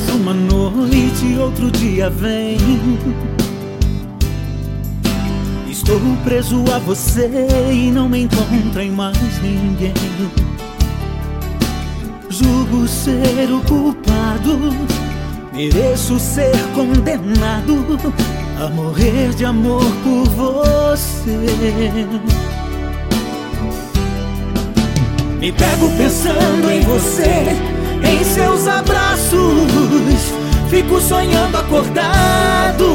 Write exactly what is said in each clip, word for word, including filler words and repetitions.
mais uma noite, outro dia vem. Estou preso a você e não me encontro em mais ninguém. Julgo ser o culpado, mereço ser condenado a morrer de amor por você. Me pego pensando em você, em seus abraços, fico sonhando acordado.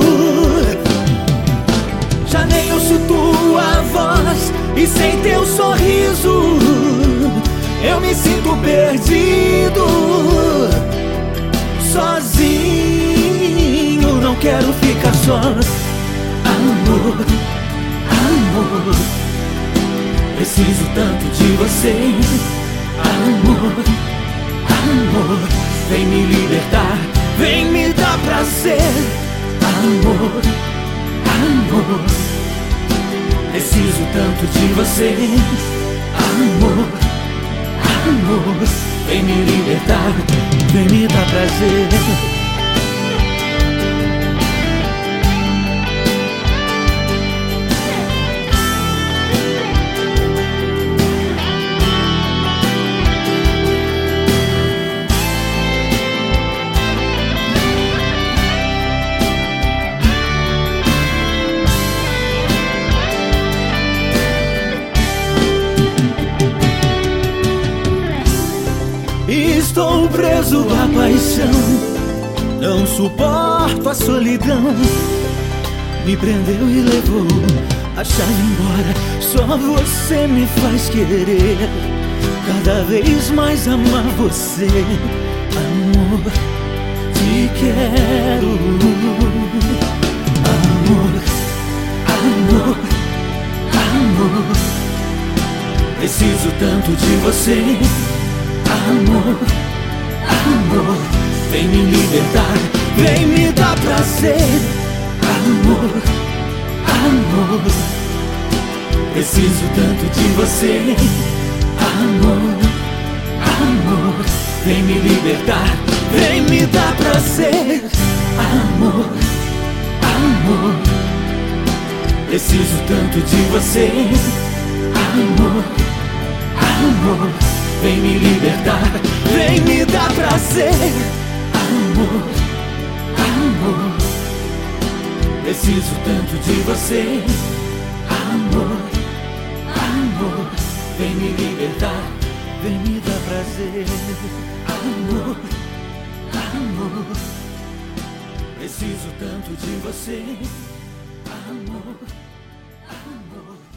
Já nem ouço tua voz e sem teu sorriso eu me sinto perdido. Sozinho, não quero ficar só. Amor, amor, preciso tanto de você. Amor, amor, vem me libertar, vem me dar prazer. Amor, amor, preciso tanto de você. Amor, amor, vem me libertar, vem me dar prazer. Estou preso à paixão, não suporto a solidão. Me prendeu e levou a chave embora. Só você me faz querer cada vez mais amar você. Amor, te quero. Amor, amor, amor, preciso tanto de você. Amor, amor, vem me libertar, vem me dar prazer. Amor, amor, preciso tanto de você. Amor, amor, vem me libertar, vem me dar prazer. Amor, amor, preciso tanto de você. Amor, amor, vem me libertar, vem me dar prazer. Amor, amor, preciso tanto de você. Amor, amor, vem me libertar, vem me dar prazer. Amor, amor, preciso tanto de você. Amor, amor.